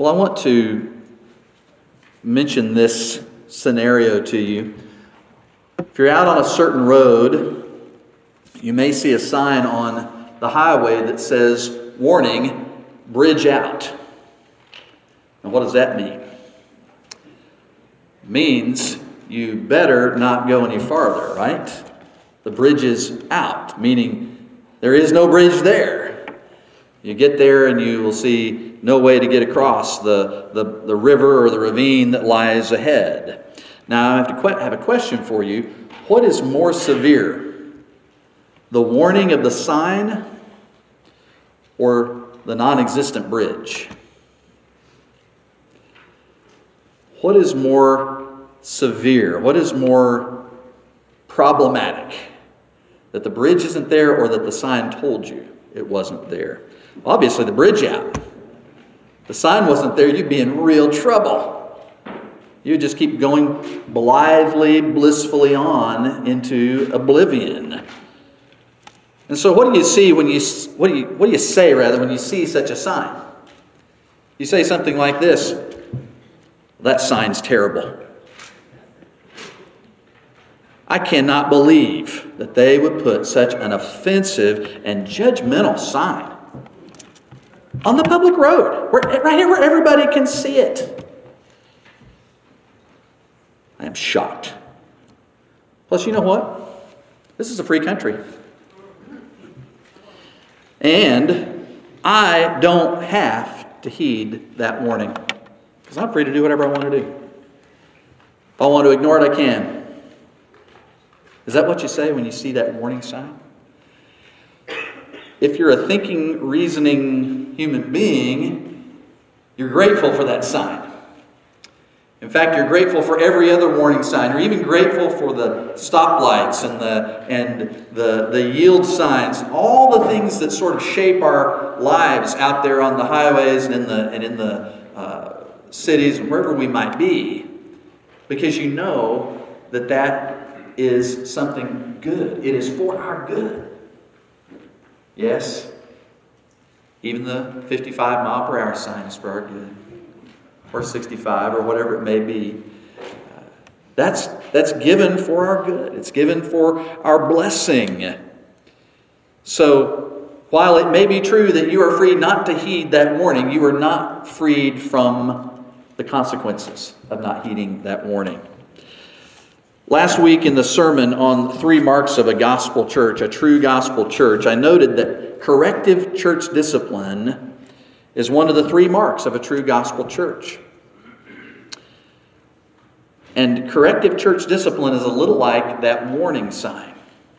Well, I want to mention this scenario to you. If you're out on a certain road, you may see a sign on the highway that says, "Warning, bridge out." And what does that mean? It means you better not go any farther, right? The bridge is out, meaning there is no bridge there. You get there and you will see no way to get across the river or the ravine that lies ahead. Now, I have a question for you. What is more severe? The warning of the sign or the non-existent bridge? What is more severe? What is more problematic? That the bridge isn't there or that the sign told you it wasn't there? Obviously, the bridge out. If the sign wasn't there, you'd be in real trouble. You just keep going blithely, blissfully on into oblivion. And so, what do you see when what do you say when you see such a sign? You say something like this: "That sign's terrible. I cannot believe that they would put such an offensive and judgmental sign on the public road, right here where everybody can see it. I am shocked." Plus, you know what? This is a free country. And I don't have to heed that warning, because I'm free to do whatever I want to do. If I want to ignore it, I can. Is that what you say when you see that warning sign? If you're a thinking, reasoning human being, you're grateful for that sign. In fact, you're grateful for every other warning sign. You're even grateful for the stoplights and the yield signs, all the things that sort of shape our lives out there on the highways and in the cities and wherever we might be, because you know that is something good. It is for our good. Yes, even the 55 mile per hour sign is for our good, or 65, or whatever it may be. That's given for our good. It's given for our blessing. So, while it may be true that you are free not to heed that warning, you are not freed from the consequences of not heeding that warning. Last week in the sermon on 3 marks of a gospel church, a true gospel church, I noted that corrective church discipline is one of the 3 marks of a true gospel church. And corrective church discipline is a little like that warning sign.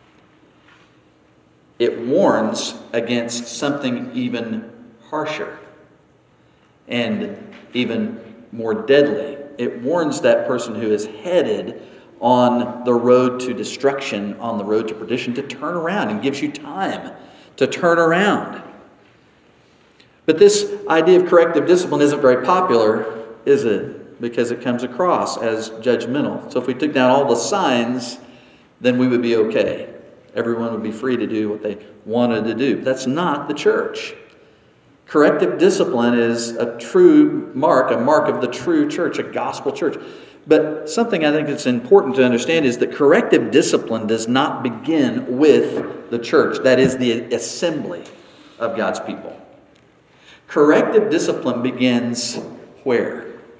It warns against something even harsher and even more deadly. It warns that person who is headed on the road to destruction, on the road to perdition, to turn around, and gives you time to turn around. But this idea of corrective discipline isn't very popular, is it? Because it comes across as judgmental. So if we took down all the signs, then we would be okay. Everyone would be free to do what they wanted to do. But that's not the church. Corrective discipline is a true mark, a mark of the true church, a gospel church. But something I think that's important to understand is that corrective discipline does not begin with the church. That is the assembly of God's people. Corrective discipline begins where?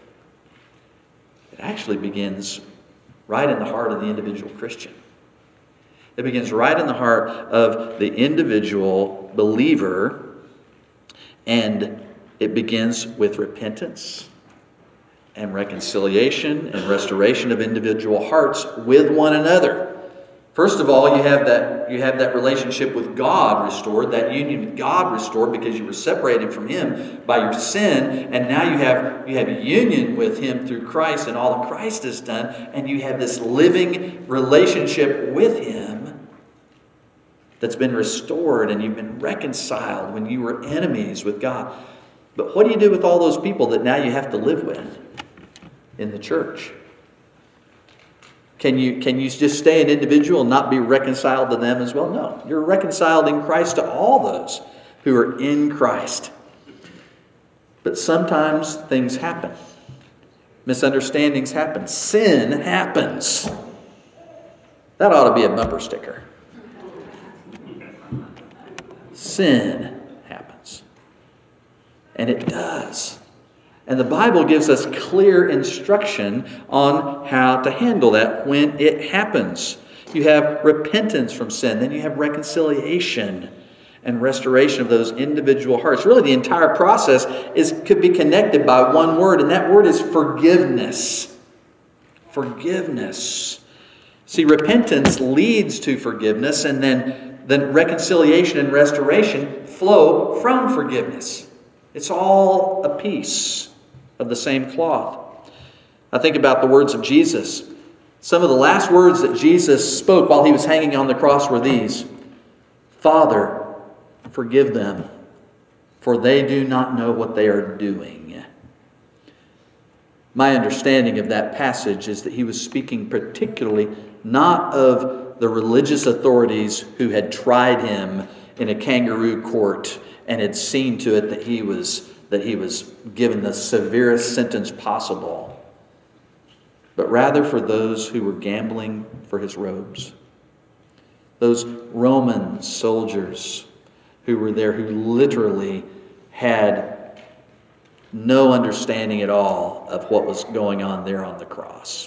It actually begins right in the heart of the individual Christian. It begins right in the heart of the individual believer, and it begins with repentance and reconciliation and restoration of individual hearts with one another. First of all, you have that relationship with God restored, that union with God restored, because you were separated from Him by your sin, and now you have union with Him through Christ and all that Christ has done, and you have this living relationship with Him that's been restored, and you've been reconciled when you were enemies with God. But what do you do with all those people that now you have to live with in the church? Can you just stay an individual and not be reconciled to them as well? No. You're reconciled in Christ to all those who are in Christ. But sometimes things happen. Misunderstandings happen. Sin happens. That ought to be a bumper sticker. Sin happens. And it does. And the Bible gives us clear instruction on how to handle that when it happens. You have repentance from sin. Then you have reconciliation and restoration of those individual hearts. Really, the entire process could be connected by one word, and that word is forgiveness. Forgiveness. See, repentance leads to forgiveness, and then reconciliation and restoration flow from forgiveness. It's all a piece of the same cloth. I think about the words of Jesus. Some of the last words that Jesus spoke while he was hanging on the cross were these: Father, forgive them, for they do not know what they are doing. My understanding of that passage is that he was speaking particularly not of the religious authorities who had tried him in a kangaroo court and had seen to it that he was given the severest sentence possible, but rather for those who were gambling for his robes. Those Roman soldiers who were there, who literally had no understanding at all of what was going on there on the cross.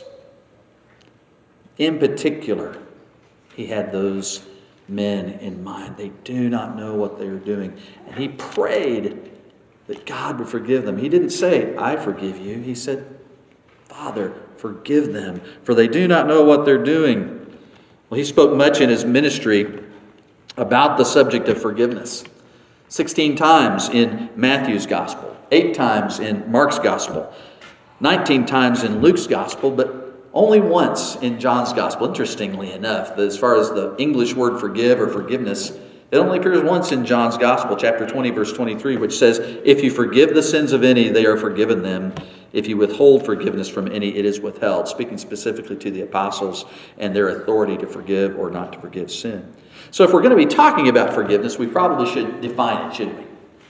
In particular, he had those men in mind. They do not know what they are doing. And he prayed that God would forgive them. He didn't say, I forgive you. He said, Father, forgive them, for they do not know what they're doing. Well, he spoke much in his ministry about the subject of forgiveness. 16 times in Matthew's Gospel, 8 times in Mark's Gospel, 19 times in Luke's Gospel, but only once in John's Gospel. Interestingly enough, as far as the English word forgive or forgiveness, it only appears once in John's Gospel, chapter 20, verse 23, which says, if you forgive the sins of any, they are forgiven them. If you withhold forgiveness from any, it is withheld. Speaking specifically to the apostles and their authority to forgive or not to forgive sin. So if we're going to be talking about forgiveness, we probably should define it, shouldn't we?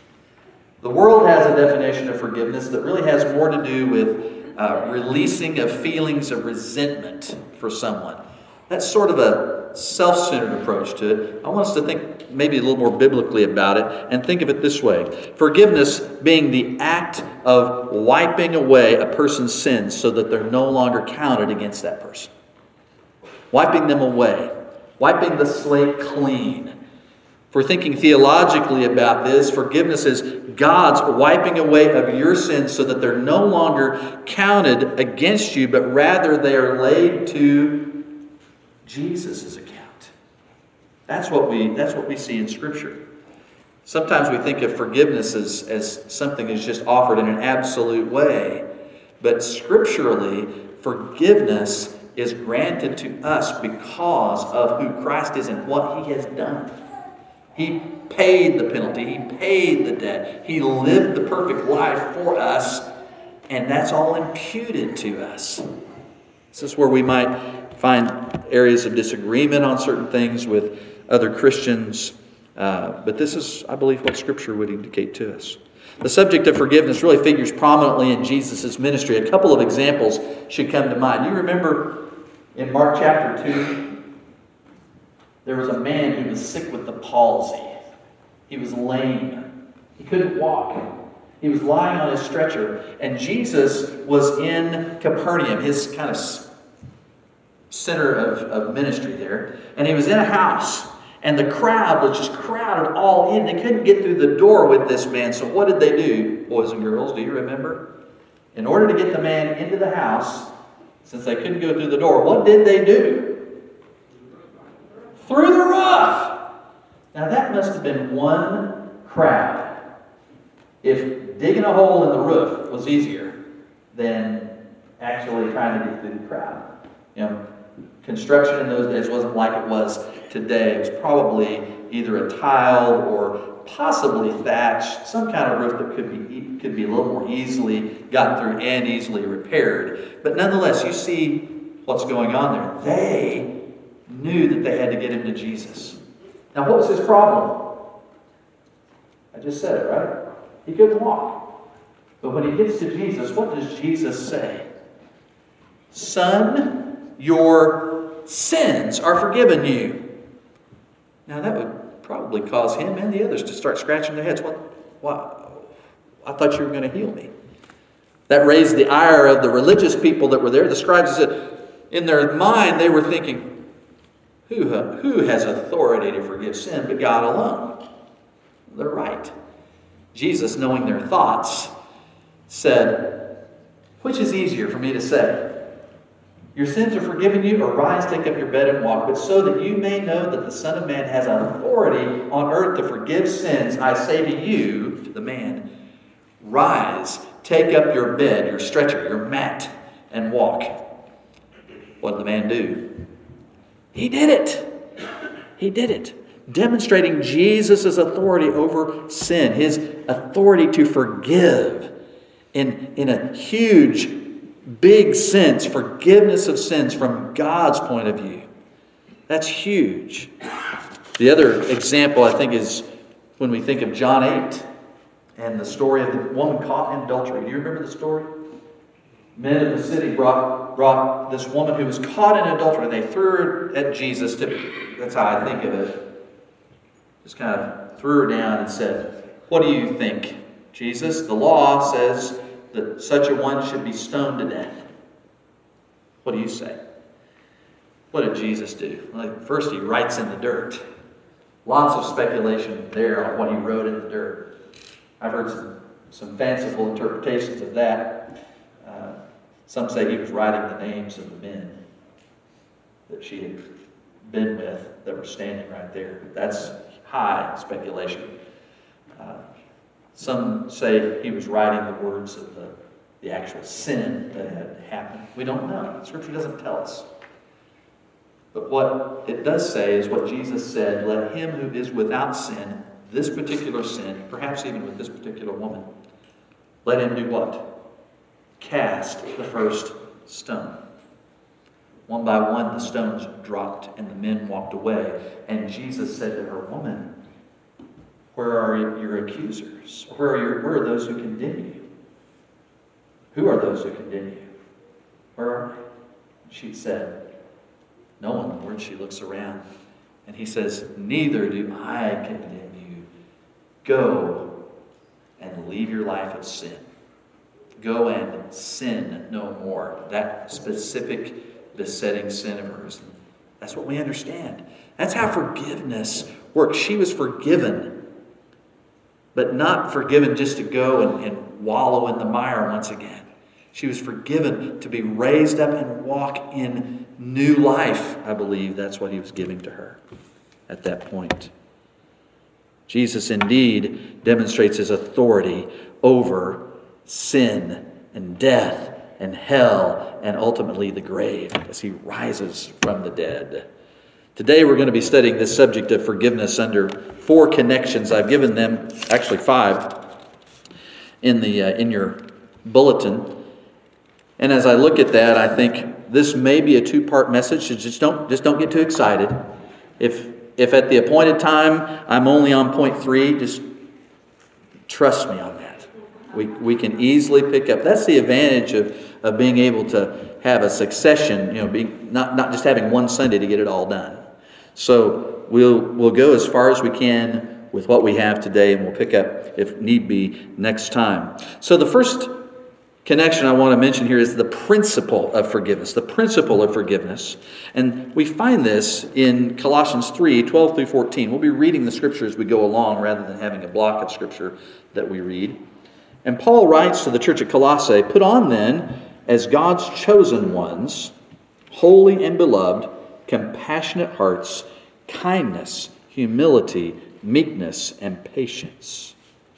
The world has a definition of forgiveness that really has more to do with releasing of feelings of resentment for someone. That's sort of a self-centered approach to it. I want us to think maybe a little more biblically about it and think of it this way. Forgiveness being the act of wiping away a person's sins so that they're no longer counted against that person. Wiping them away. Wiping the slate clean. If we're thinking theologically about this, forgiveness is God's wiping away of your sins so that they're no longer counted against you, but rather they are laid to Jesus' account. That's what we see in Scripture. Sometimes we think of forgiveness as something that's just offered in an absolute way. But scripturally, forgiveness is granted to us because of who Christ is and what He has done. He paid the penalty. He paid the debt. He lived the perfect life for us, and that's all imputed to us. This is where we might find areas of disagreement on certain things with other Christians, but this is, I believe, what Scripture would indicate to us. The subject of forgiveness really figures prominently in Jesus' ministry. A couple of examples should come to mind. You remember in Mark chapter 2, there was a man who was sick with the palsy. He was lame. He couldn't walk. He was lying on his stretcher. And Jesus was in Capernaum, his kind of center of ministry there. And he was in a house. And the crowd was just crowded all in. They couldn't get through the door with this man. So what did they do, boys and girls? Do you remember? In order to get the man into the house, since they couldn't go through the door, what did they do? Through the roof. Now that must have been one crowd. If digging a hole in the roof was easier than actually trying to get through the crowd. You know, construction in those days wasn't like it was today. It was probably either a tile or possibly thatched, some kind of roof that could be a little more easily gotten through and easily repaired. But nonetheless, you see what's going on there. They knew that they had to get him to Jesus. Now, what was his problem? I just said it, right? He couldn't walk. But when he gets to Jesus, what does Jesus say? Son, your sins are forgiven you. Now that would probably cause him and the others to start scratching their heads. What? I thought you were going to heal me. That raised the ire of the religious people that were there. The scribes said, in their mind, they were thinking, who has authority to forgive sin but God alone? They're right. Jesus, knowing their thoughts, said, which is easier for me to say? Your sins are forgiven you, or rise, take up your bed and walk. But so that you may know that the Son of Man has authority on earth to forgive sins, I say to you, to the man, rise, take up your bed, your stretcher, your mat, and walk. What did the man do? He did it. He did it. Demonstrating Jesus' authority over sin, his authority to forgive in a huge, big sense, forgiveness of sins from God's point of view. That's huge. The other example, I think, is when we think of John 8 and the story of the woman caught in adultery. Do you remember the story? Men of the city brought this woman who was caught in adultery. They threw her at Jesus. That's how I think of it. Just kind of threw her down and said, what do you think, Jesus? The law says that such a one should be stoned to death. What do you say? What did Jesus do? Well, first, he writes in the dirt. Lots of speculation there on what he wrote in the dirt. I've heard some fanciful interpretations of that. Some say he was writing the names of the men that she had been with that were standing right there. That's high speculation. Some say he was writing the words of the actual sin that had happened. We don't know. Scripture doesn't tell us. But what it does say is what Jesus said, let him who is without sin, this particular sin, perhaps even with this particular woman, let him do what? Cast the first stone. One by one the stones dropped and the men walked away. And Jesus said to her, woman, where are your accusers? Where are those who condemn you? Who are those who condemn you? Where are they? She said, no one, Lord. She looks around and he says, neither do I condemn you. Go and leave your life of sin. Go and sin no more. That specific besetting sin of hers. That's what we understand. That's how forgiveness works. She was forgiven, but not forgiven just to go and wallow in the mire once again. She was forgiven to be raised up and walk in new life. I believe that's what he was giving to her at that point. Jesus indeed demonstrates his authority over sin and death and hell and ultimately the grave as he rises from the dead. Today we're going to be studying this subject of forgiveness under 4 connections. I've given them, actually 5, in your bulletin. And as I look at that, I think this may be a 2-part message. So just don't get too excited. If at the appointed time I'm only on point 3, just trust me on that. We can easily pick up. That's the advantage of being able to have a succession, being not just having one Sunday to get it all done. So we'll go as far as we can with what we have today, and we'll pick up, if need be, next time. So the first connection I want to mention here is the principle of forgiveness. The principle of forgiveness. And we find this in Colossians 3:12 through 14. We'll be reading the scripture as we go along rather than having a block of scripture that we read. And Paul writes to the church at Colossae, put on then, as God's chosen ones, holy and beloved, compassionate hearts, kindness, humility, meekness, and patience,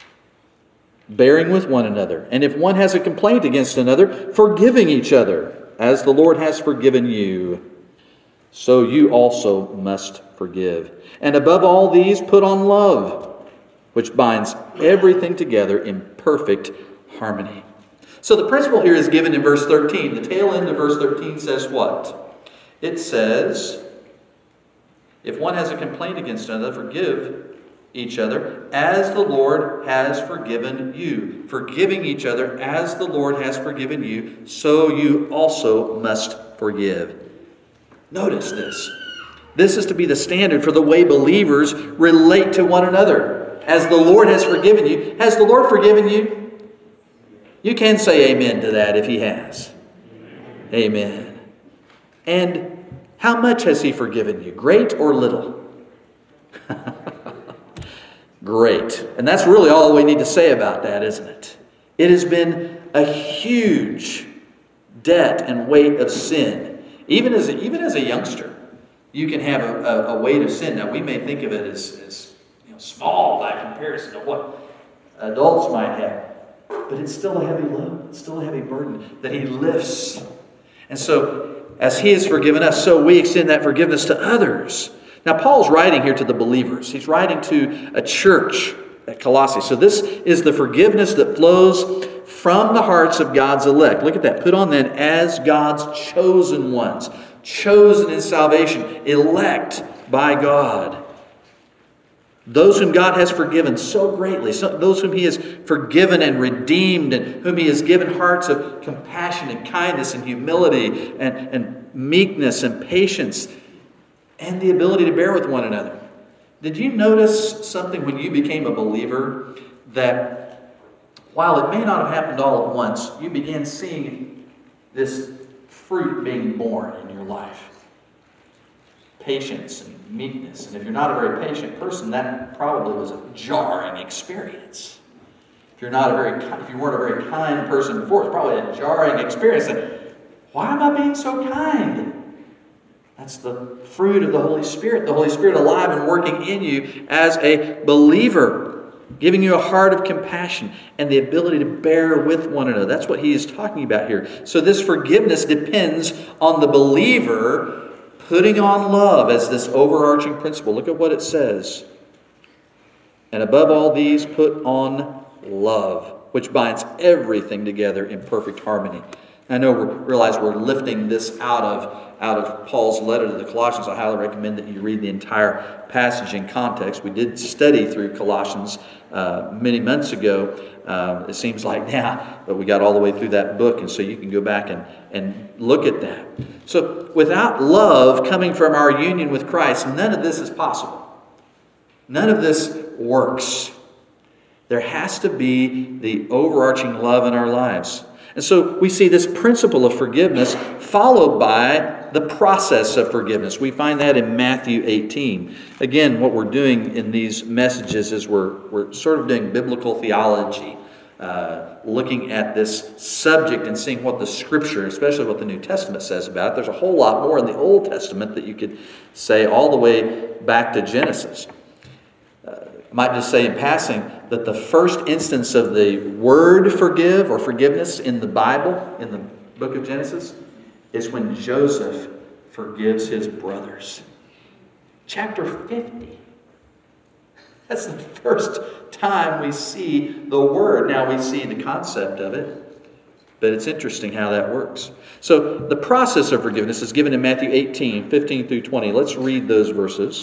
bearing with one another. And if one has a complaint against another, forgiving each other, as the Lord has forgiven you, so you also must forgive. And above all these, put on love, which binds everything together in perfect harmony. So the principle here is given in verse 13. The tail end of verse 13 says what? It says, if one has a complaint against another, forgive each other as the Lord has forgiven you. Forgiving each other as the Lord has forgiven you, so you also must forgive. Notice this. This is to be the standard for the way believers relate to one another. As the Lord has forgiven you. Has the Lord forgiven you? You can say amen to that if He has. Amen. And how much has He forgiven you? Great or little? Great. And that's really all we need to say about that, isn't it? It has been a huge debt and weight of sin. Even as a youngster, you can have a weight of sin. Now, we may think of it as small by comparison to what adults might have. But it's still a heavy load. It's still a heavy burden that He lifts. And so, as He has forgiven us, so we extend that forgiveness to others. Now, Paul's writing here to the believers. He's writing to a church at Colossae. So this is the forgiveness that flows from the hearts of God's elect. Look at that. Put on then as God's chosen ones. Chosen in salvation. Elect by God. Those whom God has forgiven so greatly. Those whom He has forgiven and redeemed, and whom He has given hearts of compassion and kindness and humility and meekness and patience, and the ability to bear with one another. Did you notice something when you became a believer, that while it may not have happened all at once, you began seeing this fruit being born in your life? Patience and meekness. And if you're not a very patient person, that probably was a jarring experience. If you weren't a very kind person before, it's probably a jarring experience. Why am I being so kind? That's the fruit of the Holy Spirit. The Holy Spirit alive and working in you as a believer, giving you a heart of compassion and the ability to bear with one another. That's what he is talking about here. So this forgiveness depends on the believer putting on love as this overarching principle. Look at what it says. And above all these, put on love, which binds everything together in perfect harmony. I know realize we're lifting this out of Paul's letter to the Colossians. I highly recommend that you read the entire passage in context. We did study through Colossians many months ago. It seems like now, but we got all the way through that book, and so you can go back and look at that. So without love coming from our union with Christ, none of this is possible. None of this works. There has to be the overarching love in our lives. And so we see this principle of forgiveness followed by the process of forgiveness. We find that in Matthew 18. Again, what we're doing in these messages is we're sort of doing biblical theology, looking at this subject and seeing what the Scripture, especially what the New Testament says about it. There's a whole lot more in the Old Testament that you could say all the way back to Genesis. I might just say in passing that the first instance of the word forgive or forgiveness in the Bible, in the book of Genesis, is when Joseph forgives his brothers. Chapter 50. That's the first time we see the word. Now we see the concept of it, but it's interesting how that works. So the process of forgiveness is given in Matthew 18, 15 through 20. Let's read those verses.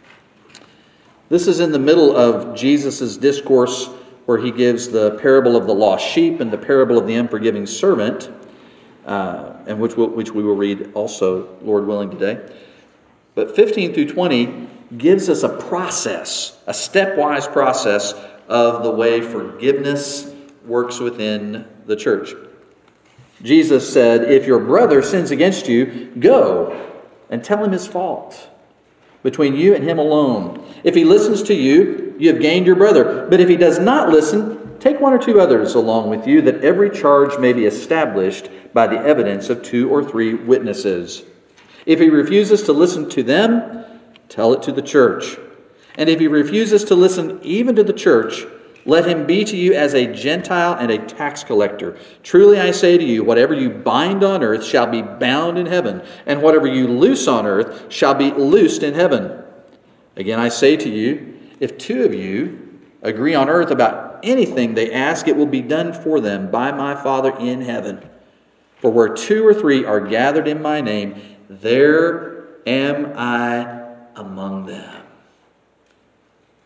This is in the middle of Jesus' discourse where he gives the parable of the lost sheep and the parable of the unforgiving servant, and which we will read also, Lord willing, today. But 15 through 20 gives us a process, a stepwise process of the way forgiveness works within the church. Jesus said, if your brother sins against you, go and tell him his fault. Between you and him alone. If he listens to you, you have gained your brother. But if he does not listen, take one or two others along with you, that every charge may be established by the evidence of 2 or 3 witnesses. If he refuses to listen to them, tell it to the church. And if he refuses to listen even to the church, let him be to you as a Gentile and a tax collector. Truly I say to you, whatever you bind on earth shall be bound in heaven, and whatever you loose on earth shall be loosed in heaven. Again I say to you, if 2 of you agree on earth about anything they ask, it will be done for them by my Father in heaven. For where 2 or 3 are gathered in my name, there am I among them.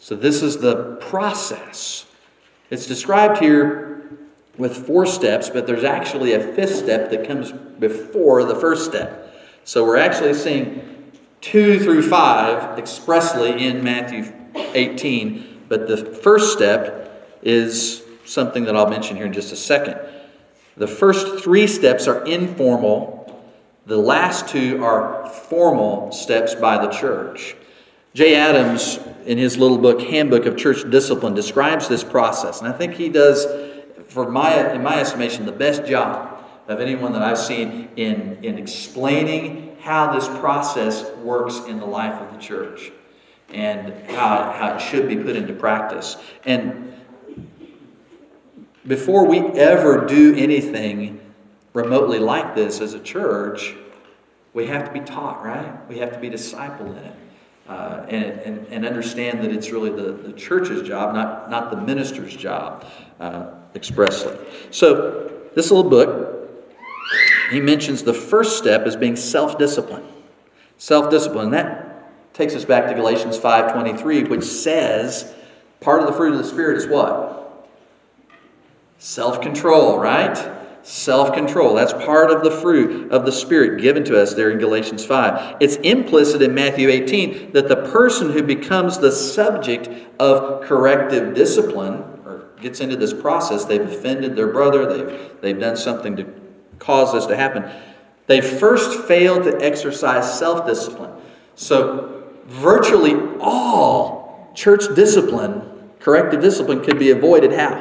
So this is the process. It's described here with 4 steps, but there's actually a 5th step that comes before the first step. So we're actually seeing 2 through 5 expressly in Matthew 18, but the first step is something that I'll mention here in just a second. The first 3 steps are informal. The last 2 are formal steps by the church. Jay Adams, in his little book, Handbook of Church Discipline, describes this process. And I think he does, in my estimation, the best job of anyone that I've seen in explaining how this process works in the life of the church and how it should be put into practice. And before we ever do anything remotely like this as a church, we have to be taught, right? We have to be discipled in it. And understand that it's really the church's job, not the minister's job, expressly. So, this little book, he mentions the first step as being self-discipline. Self-discipline. That takes us back to Galatians 5:23, which says part of the fruit of the Spirit is what? Self-control, right? Self-control. That's part of the fruit of the Spirit given to us there in Galatians 5. It's implicit in Matthew 18 that the person who becomes the subject of corrective discipline or gets into this process, they've offended their brother, they've done something to cause this to happen, they first fail to exercise self-discipline. So virtually all church discipline, corrective discipline, could be avoided how?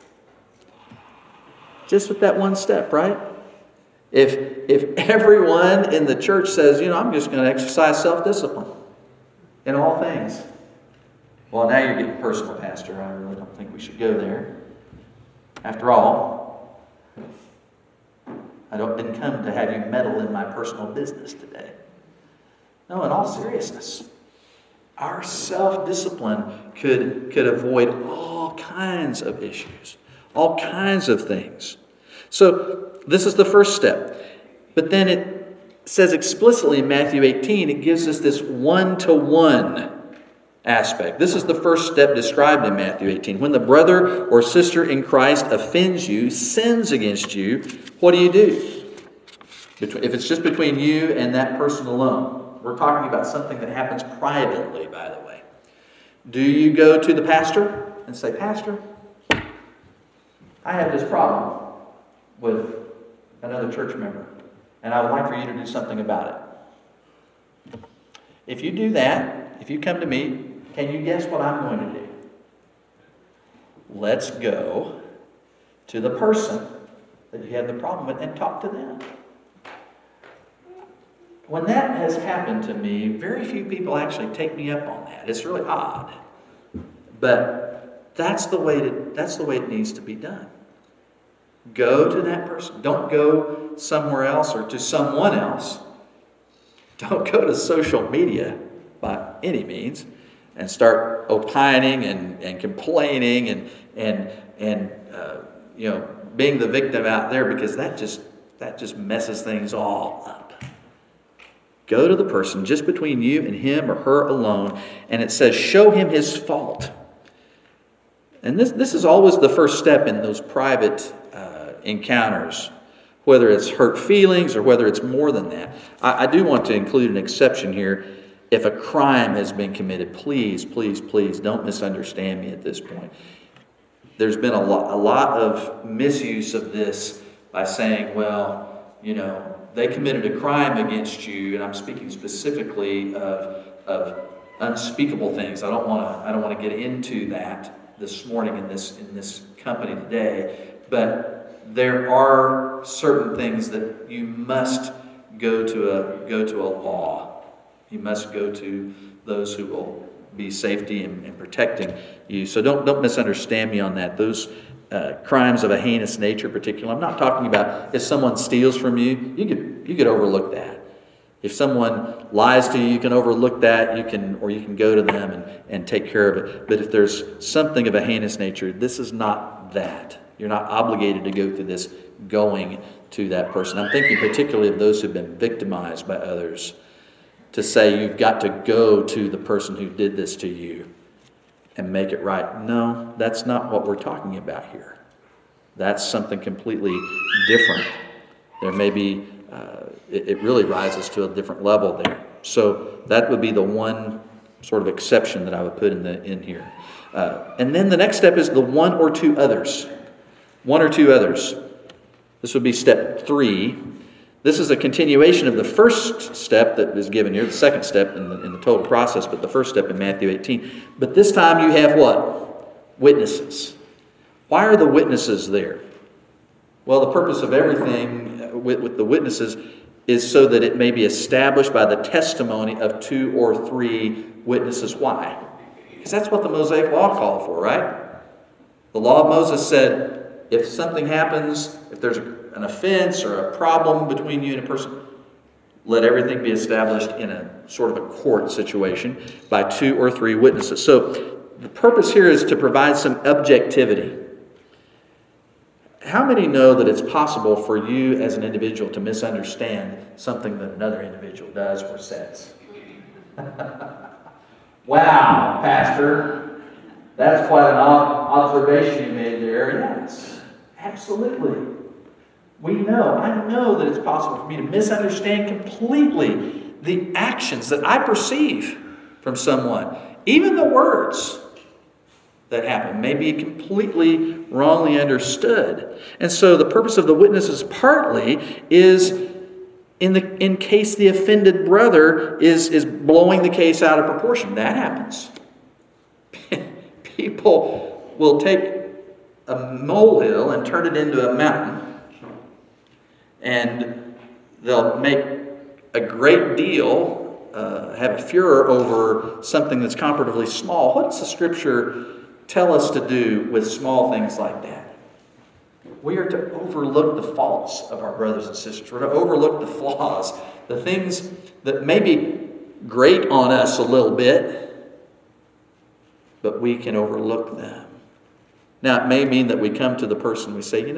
Just with that one step, right? If everyone in the church says, I'm just going to exercise self-discipline in all things. Well, now you're getting personal, Pastor. I really don't think we should go there. After all, I didn't come to have you meddle in my personal business today. No, in all seriousness, our self-discipline could avoid all kinds of issues, all kinds of things. So this is the first step. But then it says explicitly in Matthew 18, it gives us this one-to-one aspect. This is the first step described in Matthew 18. When the brother or sister in Christ offends you, sins against you, what do? If it's just between you and that person alone, we're talking about something that happens privately, by the way. Do you go to the pastor and say, Pastor, I have this problem with another church member, and I would like for you to do something about it. If you do that, if you come to me, can you guess what I'm going to do? Let's go to the person that you have the problem with and talk to them. When that has happened to me, very few people actually take me up on that. It's really odd. But that's the way it needs to be done. Go to that person. Don't go somewhere else or to someone else. Don't go to social media by any means and start opining and complaining and being the victim out there, because that just messes things all up. Go to the person just between you and him or her alone, and it says show him his fault. And this is always the first step in those private encounters, whether it's hurt feelings or whether it's more than that. I do want to include an exception here. If a crime has been committed, please don't misunderstand me at this point. There's been a lot of misuse of this by saying, well, they committed a crime against you, and I'm speaking specifically of unspeakable things. I don't want to get into that this morning in this company today, but there are certain things that you must go to a law. You must go to those who will be safety and protecting you. So don't misunderstand me on that. Those crimes of a heinous nature, particularly. I'm not talking about if someone steals from you. You could overlook that. If someone lies to you, you can overlook that. You can go to them and take care of it. But if there's something of a heinous nature, this is not that. You're not obligated to go through this going to that person. I'm thinking particularly of those who've been victimized by others, to say you've got to go to the person who did this to you. and make it right. No, that's not what we're talking about here. That's something completely different. There may be, it really rises to a different level there. So that would be the one sort of exception that I would put in here. And then the next step is the one or two others. One or two others. This would be step 3. This is a continuation of the first step that is given here, the second step in the total process, but the first step in Matthew 18. But this time you have what? Witnesses. Why are the witnesses there? Well, the purpose of everything with the witnesses is so that it may be established by the testimony of 2 or 3 witnesses. Why? Because that's what the Mosaic Law called for, right? The Law of Moses said, if something happens, if there's an offense or a problem between you and a person, let everything be established in a sort of a court situation by 2 or 3 witnesses. So the purpose here is to provide some objectivity. How many know that it's possible for you as an individual to misunderstand something that another individual does or says? Wow, Pastor, that's quite an observation you made there. Yes, absolutely. I know that it's possible for me to misunderstand completely the actions that I perceive from someone. Even the words that happen may be completely wrongly understood. And so the purpose of the witnesses partly is in case the offended brother is blowing the case out of proportion. That happens. People will take a molehill and turn it into a mountain. And they'll make a great deal, have a furor over something that's comparatively small. What does the Scripture tell us to do with small things like that? We are to overlook the faults of our brothers and sisters. We're to overlook the flaws, the things that may be great on us a little bit, but we can overlook them. Now, it may mean that we come to the person, we say,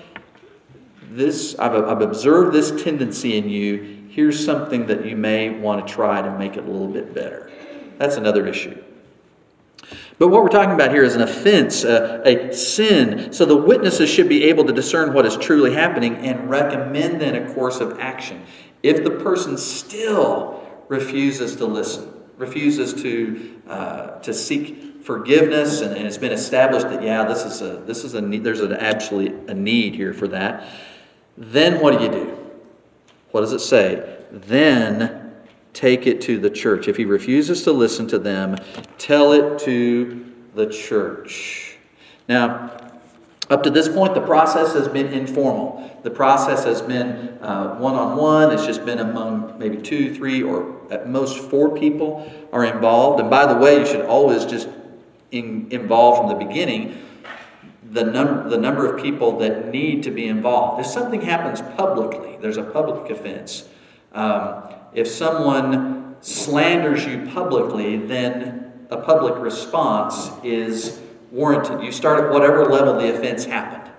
I've observed this tendency in you. Here's something that you may want to try to make it a little bit better. That's another issue. But what we're talking about here is an offense, a sin. So the witnesses should be able to discern what is truly happening and recommend then a course of action. If the person still refuses to listen, refuses to seek forgiveness, and it's been established that this is a need, there's absolutely a need here for that. Then what do? What does it say? Then take it to the church. If he refuses to listen to them, tell it to the church. Now, up to this point, the process has been informal. The process has been one-on-one. It's just been among maybe 2, 3, or at most 4 people are involved. And by the way, you should always just involve from the beginning the number of people that need to be involved. If something happens publicly, there's a public offense. If someone slanders you publicly, then a public response is warranted. You start at whatever level the offense happened.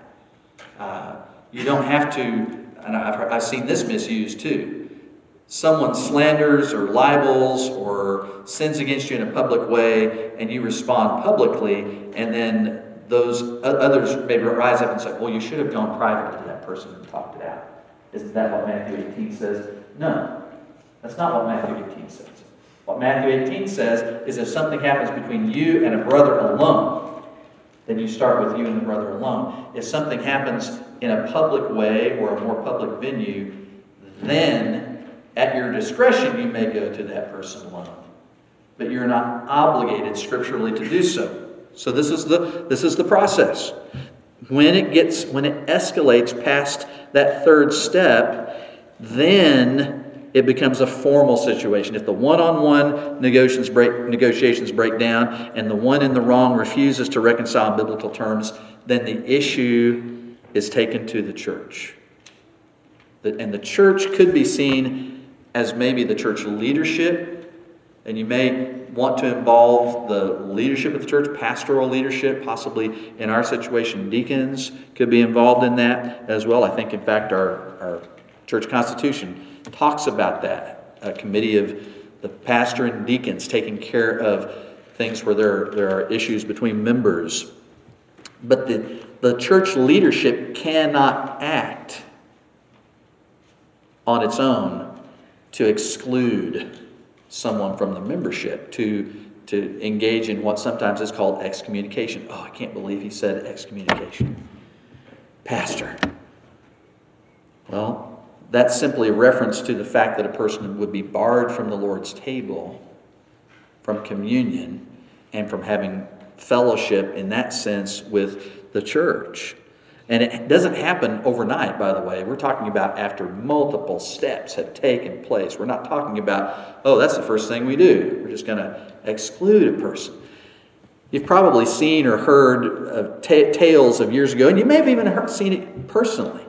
You don't have to, and I've seen this misused too. Someone slanders or libels or sins against you in a public way, and you respond publicly, and then those others maybe rise up and say, well, you should have gone privately to that person and talked it out. Isn't that what Matthew 18 says? No, that's not what Matthew 18 says. What Matthew 18 says is if something happens between you and a brother alone, then you start with you and the brother alone. If something happens in a public way or a more public venue, then at your discretion you may go to that person alone. But you're not obligated scripturally to do so. So this is the process. When it escalates past that third step, then it becomes a formal situation. If the one-on-one negotiations break down and the one in the wrong refuses to reconcile in biblical terms, then the issue is taken to the church. And the church could be seen as maybe the church leadership, and you may want to involve the leadership of the church, pastoral leadership, possibly in our situation, deacons could be involved in that as well. I think, in fact, our church constitution talks about that. A committee of the pastor and deacons taking care of things where there are issues between members. But the church leadership cannot act on its own to exclude someone from the membership, to engage in what sometimes is called excommunication. Oh, I can't believe he said excommunication. Pastor. Well, that's simply a reference to the fact that a person would be barred from the Lord's table, from communion, and from having fellowship in that sense with the church. And it doesn't happen overnight, by the way. We're talking about after multiple steps have taken place. We're not talking about, oh, that's the first thing we do. We're just going to exclude a person. You've probably seen or heard of tales of years ago, and you may have even seen it personally,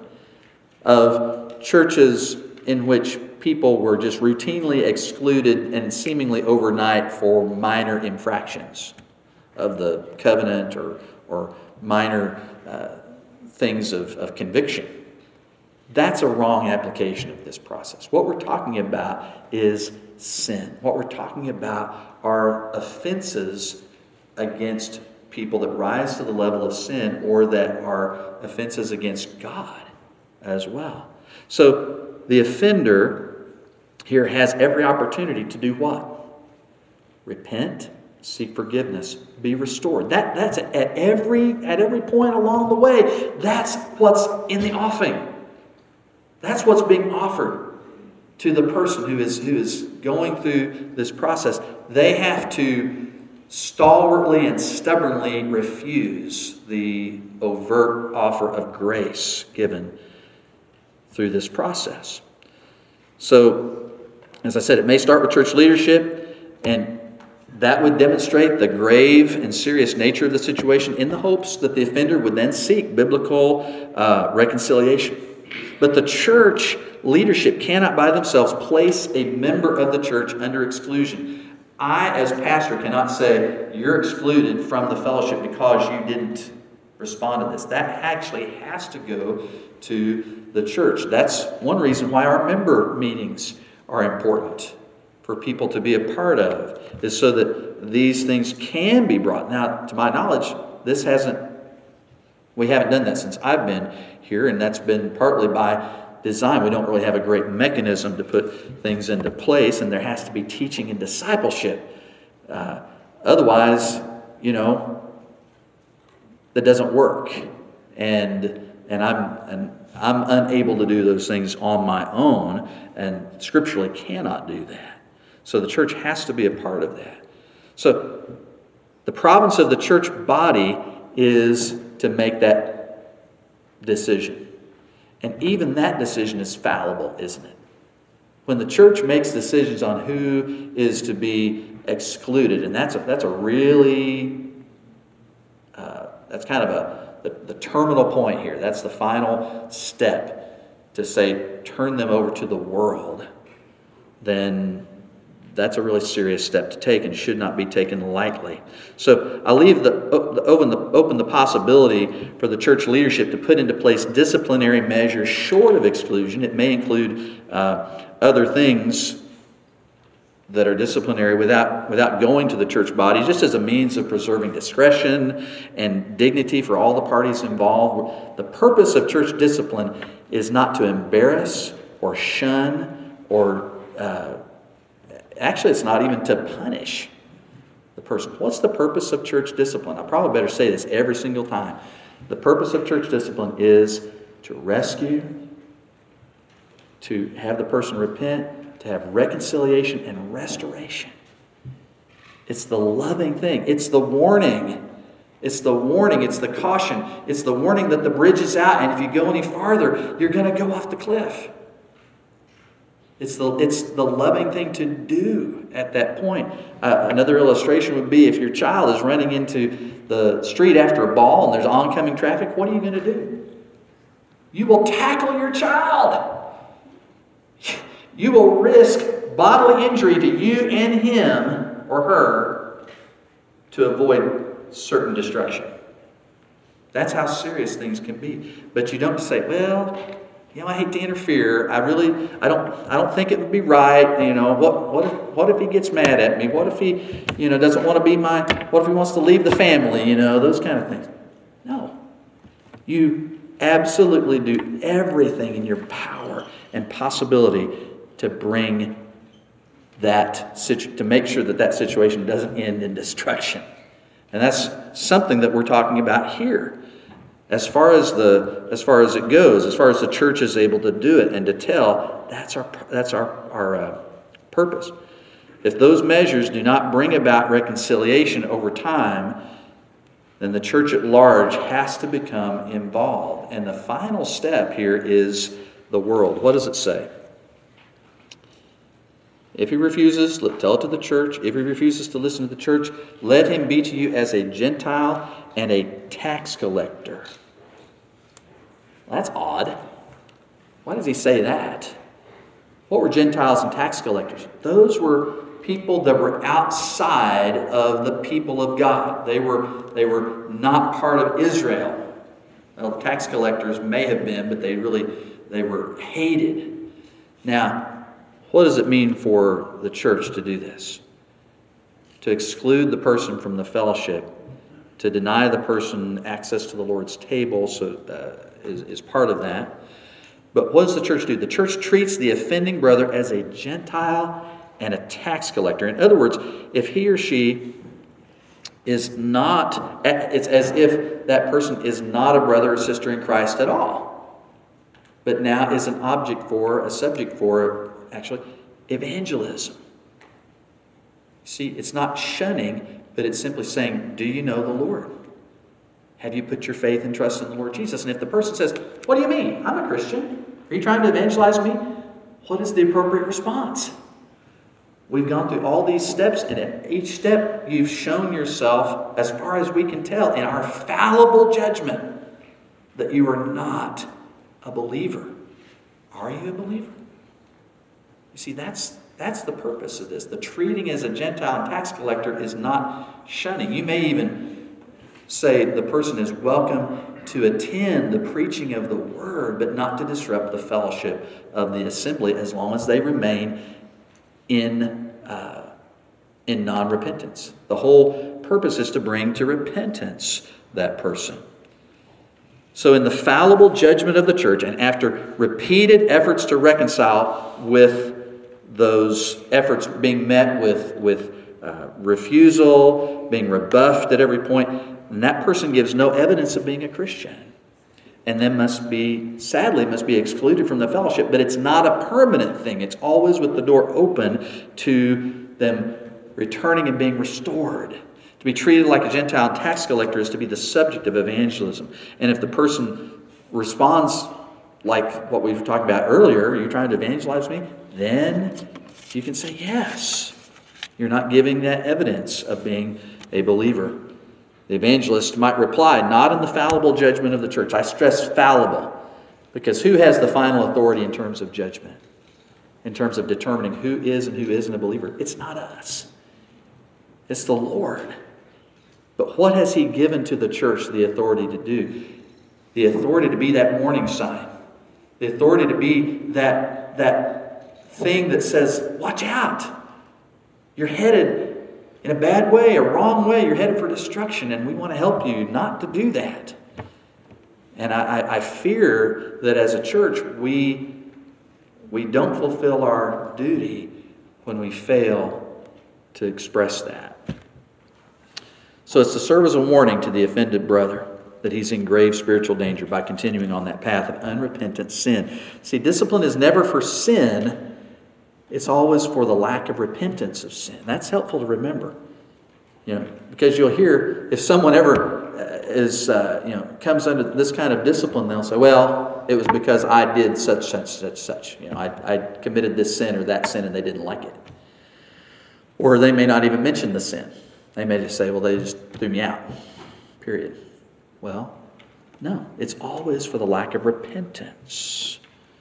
of churches in which people were just routinely excluded and seemingly overnight for minor infractions of the covenant or minor things of conviction. That's a wrong application of this process. What we're talking about is sin. What we're talking about are offenses against people that rise to the level of sin or that are offenses against God as well. So the offender here has every opportunity to do what? Repent, seek forgiveness, be restored. That's at every point along the way. That's what's in the offing. That's what's being offered to the person who is going through this process. They have to stalwartly and stubbornly refuse the overt offer of grace given through this process. So, as I said, it may start with church leadership, and that would demonstrate the grave and serious nature of the situation in the hopes that the offender would then seek biblical reconciliation. But the church leadership cannot by themselves place a member of the church under exclusion. I, as pastor, cannot say, you're excluded from the fellowship because you didn't respond to this. That actually has to go to the church. That's one reason why our member meetings are important for people to be a part of, is so that these things can be brought. Now, to my knowledge, we haven't done that since I've been here, and that's been partly by design. We don't really have a great mechanism to put things into place, and there has to be teaching and discipleship. Otherwise, that doesn't work, and I'm unable to do those things on my own, and scripturally cannot do that. So the church has to be a part of that. So the province of the church body is to make that decision. And even that decision is fallible, isn't it? When the church makes decisions on who is to be excluded, and that's a really, that's kind of the terminal point here. That's the final step to say, turn them over to the world. Then that's a really serious step to take and should not be taken lightly. So I leave open the possibility for the church leadership to put into place disciplinary measures short of exclusion. It may include other things that are disciplinary without going to the church body, just as a means of preserving discretion and dignity for all the parties involved. The purpose of church discipline is not to embarrass or shun or actually, it's not even to punish the person. What's the purpose of church discipline? I probably better say this every single time. The purpose of church discipline is to rescue, to have the person repent, to have reconciliation and restoration. It's the loving thing. It's the warning. It's the warning. It's the caution. It's the warning that the bridge is out, and if you go any farther, you're going to go off the cliff. It's the loving thing to do at that point. Another illustration would be if your child is running into the street after a ball and there's oncoming traffic, what are you going to do? You will tackle your child. You will risk bodily injury to you and him or her to avoid certain destruction. That's how serious things can be. But you don't say, well, I hate to interfere. I don't think it would be right. What if he gets mad at me? What if he, doesn't want to be what if he wants to leave the family? Those kind of things. No. You absolutely do everything in your power and possibility to bring to make sure that situation doesn't end in destruction. And that's something that we're talking about here. As far as it goes, as far as the church is able to do it and to tell, that's our purpose. If those measures do not bring about reconciliation over time, then the church at large has to become involved. And the final step here is the world. What does it say? If he refuses, tell it to the church. If he refuses to listen to the church, let him be to you as a Gentile and a tax collector. Well, that's odd. Why does he say that? What were Gentiles and tax collectors? Those were people that were outside of the people of God. They were not part of Israel. Well, tax collectors may have been, but they were hated. Now, what does it mean for the church to do this? To exclude the person from the fellowship, to deny the person access to the Lord's table, is part of that. But what does the church do? The church treats the offending brother as a Gentile and a tax collector. In other words, if he or she is not, it's as if that person is not a brother or sister in Christ at all, but now is a subject for, actually, evangelism. See, it's not shunning, but it's simply saying, do you know the Lord? Have you put your faith and trust in the Lord Jesus? And if the person says, what do you mean? I'm a Christian. Are you trying to evangelize me? What is the appropriate response? We've gone through all these steps, and at each step you've shown yourself, as far as we can tell, in our fallible judgment, that you are not a believer. Are you a believer? You see, that's the purpose of this. The treating as a Gentile and tax collector is not shunning. You may even say the person is welcome to attend the preaching of the word, but not to disrupt the fellowship of the assembly, as long as they remain in non-repentance. The whole purpose is to bring to repentance that person. So in the fallible judgment of the church, and after repeated efforts to reconcile, with those efforts being met with refusal, being rebuffed at every point, and that person gives no evidence of being a Christian, and then sadly must be excluded from the fellowship. But it's not a permanent thing. It's always with the door open to them returning and being restored. To be treated like a Gentile tax collector is to be the subject of evangelism. And if the person responds like what we've talked about earlier, are you trying to evangelize me? Then you can say yes. You're not giving that evidence of being a believer. The evangelist might reply, not in the fallible judgment of the church. I stress fallible, because who has the final authority in terms of judgment? In terms of determining who is and who isn't a believer? It's not us. It's the Lord. But what has He given to the church the authority to do? The authority to be that warning sign. The authority to be that thing that says, watch out. You're headed in a bad way, a wrong way. You're headed for destruction, and we want to help you not to do that. And I fear that as a church, we don't fulfill our duty when we fail to express that. So it's to serve as a warning to the offended brother that he's in grave spiritual danger by continuing on that path of unrepentant sin. See, discipline is never for sin. It's always for the lack of repentance of sin. That's helpful to remember. Because you'll hear, if someone ever comes under this kind of discipline, they'll say, well, it was because I did such. I committed this sin or that sin and they didn't like it. Or they may not even mention the sin. They may just say, well, they just threw me out. Period. Well, no. It's always for the lack of repentance.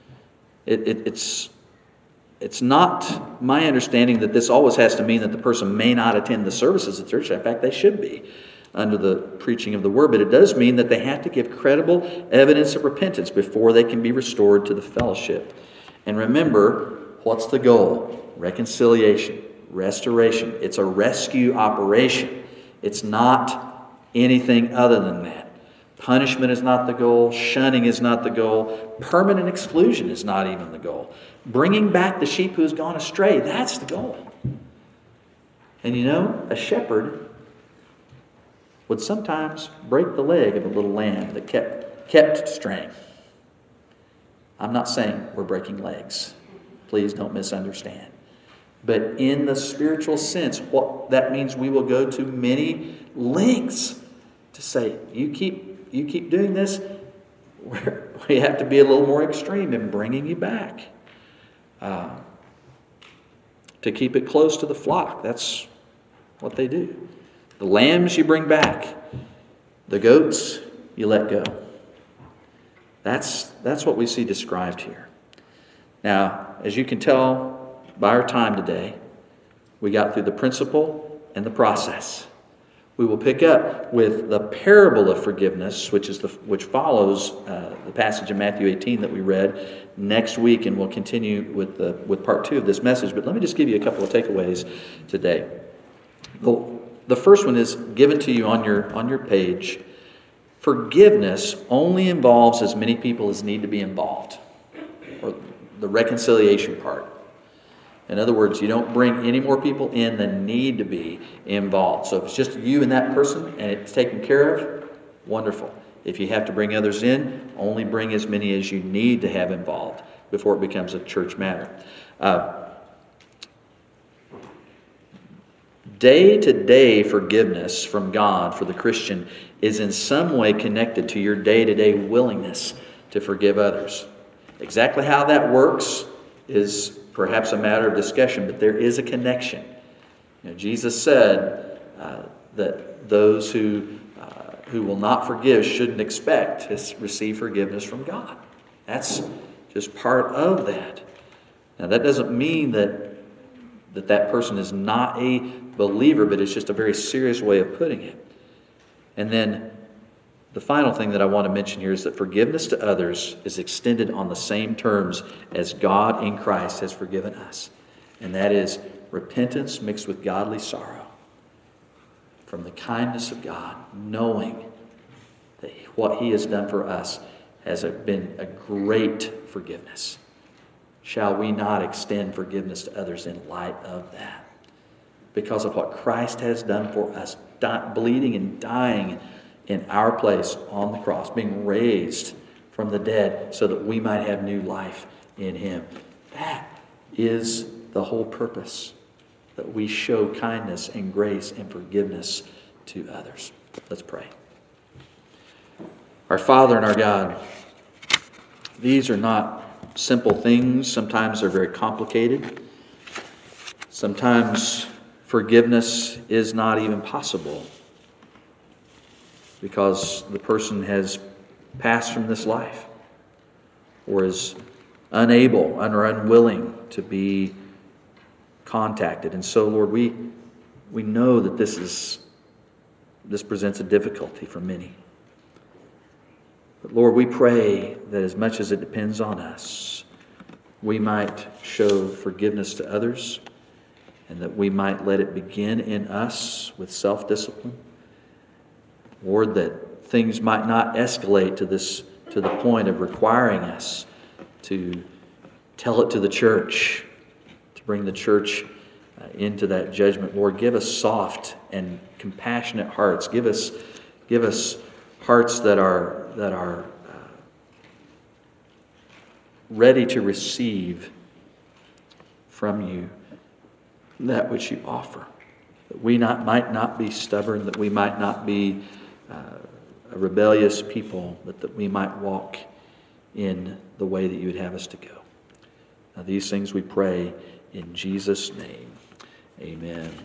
It's not my understanding that this always has to mean that the person may not attend the services of the church. In fact, they should be. under the preaching of the Word, but it does mean that they have to give credible evidence of repentance before they can be restored to the fellowship. And remember, what's the goal? Reconciliation, restoration. It's a rescue operation. It's not anything other than that. Punishment is not the goal. Shunning is not the goal. Permanent exclusion is not even the goal. Bringing back the sheep who has gone astray, that's the goal. And a shepherd would sometimes break the leg of a little lamb that kept straying. I'm not saying we're breaking legs. Please don't misunderstand. But in the spiritual sense, what that means, we will go to many lengths to say, you keep doing this, we have to be a little more extreme in bringing you back. To keep it close to the flock. That's what they do. The lambs you bring back. The goats you let go. That's what we see described here. Now, as you can tell by our time today, we got through the principle and the process. We will pick up with the parable of forgiveness, which follows the passage in Matthew 18 that we read next week, and we'll continue with part 2 of this message. But let me just give you a couple of takeaways today. The first one is given to you on your page. Forgiveness only involves as many people as need to be involved, or the reconciliation part. In other words, you don't bring any more people in than need to be involved. So if it's just you and that person and it's taken care of, wonderful. If you have to bring others in, only bring as many as you need to have involved before it becomes a church matter. Day-to-day forgiveness from God for the Christian is in some way connected to your day-to-day willingness to forgive others. Exactly how that works is perhaps a matter of discussion, but there is a connection. Jesus said that those who will not forgive shouldn't expect to receive forgiveness from God. That's just part of that. Now, that doesn't mean that person is not a believer, but it's just a very serious way of putting it. And then the final thing that I want to mention here is that forgiveness to others is extended on the same terms as God in Christ has forgiven us. And that is repentance mixed with godly sorrow from the kindness of God, knowing that what He has done for us has been a great forgiveness. Shall we not extend forgiveness to others in light of that? Because of what Christ has done for us, bleeding and dying in our place on the cross, being raised from the dead so that we might have new life in Him. That is the whole purpose, that we show kindness and grace and forgiveness to others. Let's pray. Our Father and our God, these are not simple things. Sometimes they're very complicated. Sometimes forgiveness is not even possible because the person has passed from this life or is unable or unwilling to be contacted. And so, Lord, we know that this presents a difficulty for many. But Lord, we pray that as much as it depends on us, we might show forgiveness to others, and that we might let it begin in us with self-discipline. Lord, that things might not escalate to the point of requiring us to tell it to the church, to bring the church into that judgment. Lord, give us soft and compassionate hearts. Give us hearts that are ready to receive from you that which you offer. That we might not be stubborn, that we might not be a rebellious people, but that we might walk in the way that you would have us to go. Now, these things we pray in Jesus' name. Amen.